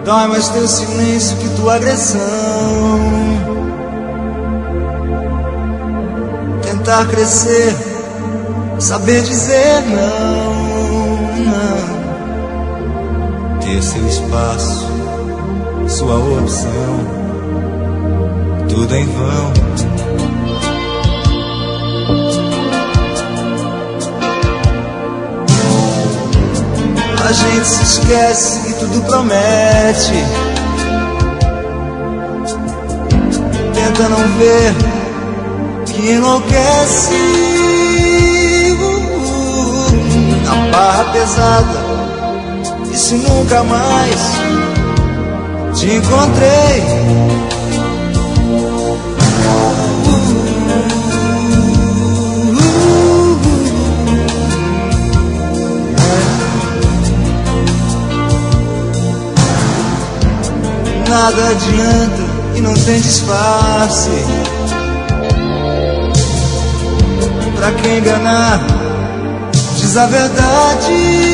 Dói mais teu silêncio que tua agressão. Tentar crescer, saber dizer não, não. Ter seu espaço, sua opção, tudo em vão. A gente se esquece e tudo promete. Tenta não ver que enlouquece. A barra pesada, e se nunca mais te encontrei. Nada adianta e não tem disfarce. Pra quem enganar, diz a verdade.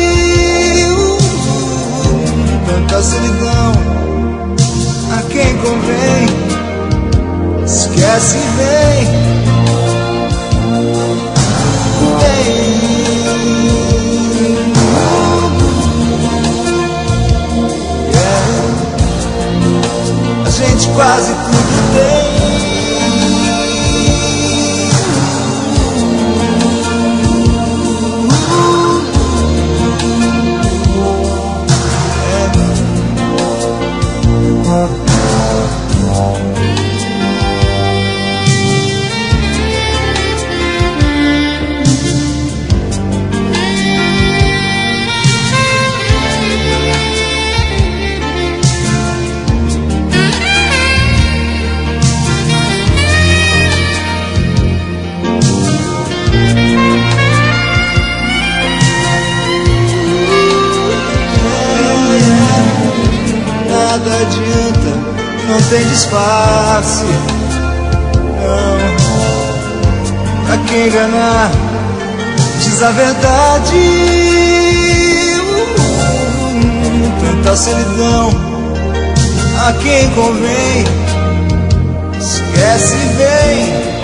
Tanta solidão, a quem convém, esquece bem. A gente quase tudo tem. Nada adianta, não tem disfarce. Não, pra quem enganar, diz a verdade. Tanta solidão, a quem convém, esquece bem.